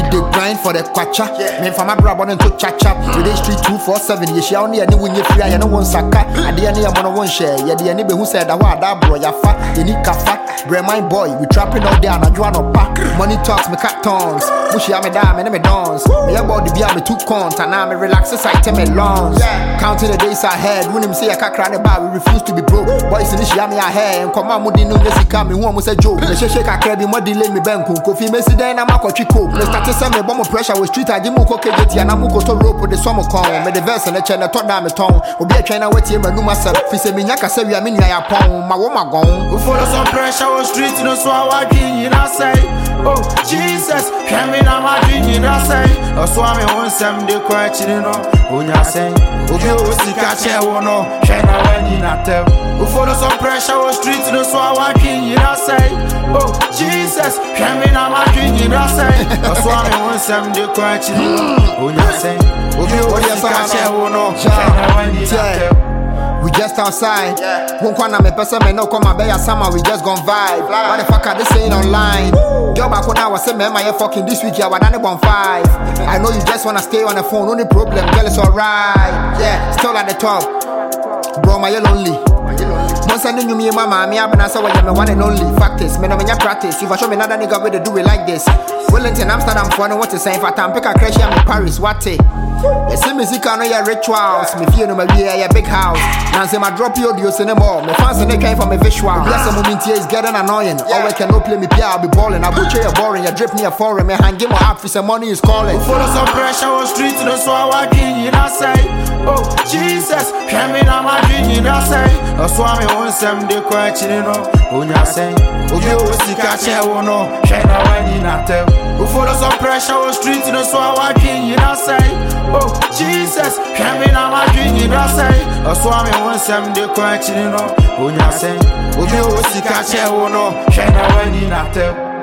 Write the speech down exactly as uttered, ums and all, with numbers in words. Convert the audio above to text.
dey grind for the kwacha. Me for my brother want to chat chat. We dey street two four seven. You share only any when you free. You no one saka. Ade any am on one share. You dey any be who said that wa that bro ya fa. You need kafa. Bre my boy. We trapping out there and I draw no pack. Money talks me cut tongues. Mushy am me da me me dance. Me your body be am me two cont and now me relax side me lungs. Counting the days ahead. When him say I can't cry the bar, we refuse to be broke. Boys in this yam me ahead and come out mudi no just come me who am say joke. Me shake shake a crabby more delay me ben kun kofi me si den am akotwi coke. Me start to say me bomb pressure with street ajimu ko kejeti and amuko to rope with the summer con. Me the verse na che na to da me ton. Obi a train na wait here manu masa. Fi say me nyaka say we a me nua ya pon. Ma wo ma gon. We follow some pressure with street no so I dream you na say. Oh Jesus, can me na my dream you na say. So I me won some de question no. Onya say. Obi o sika che wo no. Hwe na wani na tell. We follow some pressure with street no so I dream you na say. Oh Jesus, can me na my dream you na say. So I me won some de question no. Onya say. Obi o sika che wo no. Hwe na wani na tell. We just outside. Won't kwana me person me no come and bear summer. We just gon' vibe. What the fuck are they saying online? Job I could now say man my fucking this week yeah, but I one five. I know you just wanna stay on the phone, only problem, girl it's alright. Yeah, still at the top. Bro, my lonely. Once I knew me, mama, me up and I saw what I'm one and only. Fact is, me no me practice. If I show me another nigga way to do it like this. Wellington, Amsterdam, for I know what to say. If I time pick a crash, I'm in Paris, what it? You see music, I know your rituals. Me feel no my way, your big house. Now say my drop your audio anymore. My fans and they came from a visual. Yes, a moment here is getting annoying. All I can no play me P R, I'll be balling. I butcher your boring, you drip me a foreign. Me hang him up for some money is calling. We follow some pressure on street, no so I walking, you know say. Oh Jesus, can me na my dream, you know say. So I me want some de question, you know. Onya say. Obi o sika che wo no. Hwe na wani na tell. We follow some pressure on street, no so I walking, you know say. Oh Jesus, can me na my dream, you know say. So I me want some de question, you know. Onya say. Obi o sika che wo no. Hwe na wani na tell.